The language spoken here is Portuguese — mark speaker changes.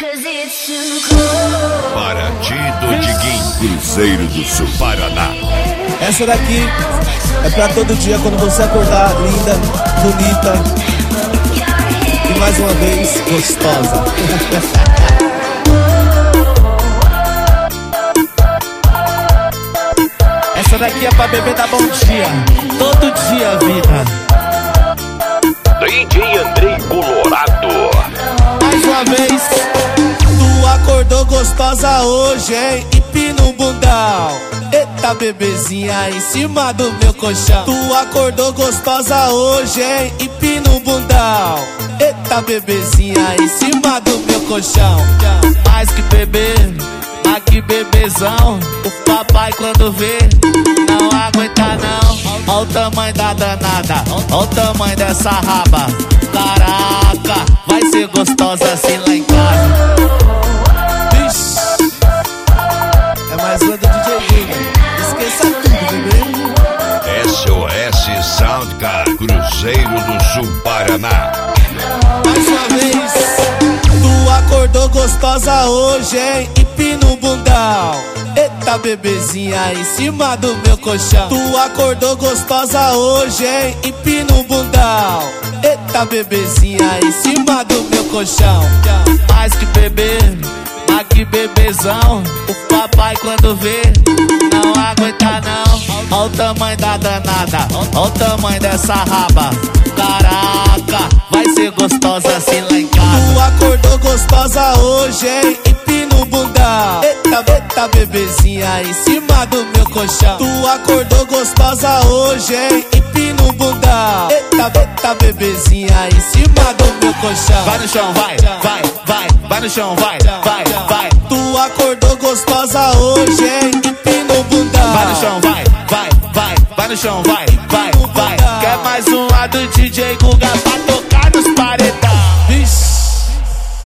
Speaker 1: Partido Diguinho, Cruzeiro do Sul, Paraná.
Speaker 2: Essa daqui é pra todo dia quando você acordar linda, bonita e mais uma vez gostosa. Essa daqui é pra bebê dar bom dia, todo dia, vida.
Speaker 1: DJ Andrei Colorado.
Speaker 2: Mais uma vez, tu acordou gostosa hoje, hein? Empina o bundão. Eita bebezinha em cima do meu colchão. Tu acordou gostosa hoje, hein? Empina o bundão. Eita bebezinha em cima do meu colchão. Mais que bebê, mais que bebezão. O papai quando vê, não aguenta não. Olha o tamanho da danada, olha o tamanho dessa raba. Caraca, vai ser gostosa assim lá em casa. Vixe, é mais uma do DJ Guga. Esqueça tudo, bebê.
Speaker 1: SOS Soundcar, Cruzeiro do Sul, Paraná.
Speaker 2: Mais uma vez, tu acordou gostosa hoje, hein? Empina o bundão. Eita bebezinha em cima do meu colchão. Tu acordou gostosa hoje, hein? Empina o bundão. Eita bebezinha em cima do meu colchão. Mais que bebê, mais que bebezão. O papai quando vê, não aguenta não. Olha o tamanho da danada, olha o tamanho dessa raba. Caraca, vai ser gostosa assim lá em casa. Tu acordou gostosa hoje, hein? Empina o bundão. Eita bebezinha em cima do meu colchão. Tu acordou gostosa hoje, hein? Empina o bundão. Eita bebezinha em cima do meu colchão. Vai no chão, vai no chão, vai. Tu acordou gostosa hoje, hein? Empina o bundão. Vai no chão, vai no chão, vai. Quer mais uma do DJ Guga?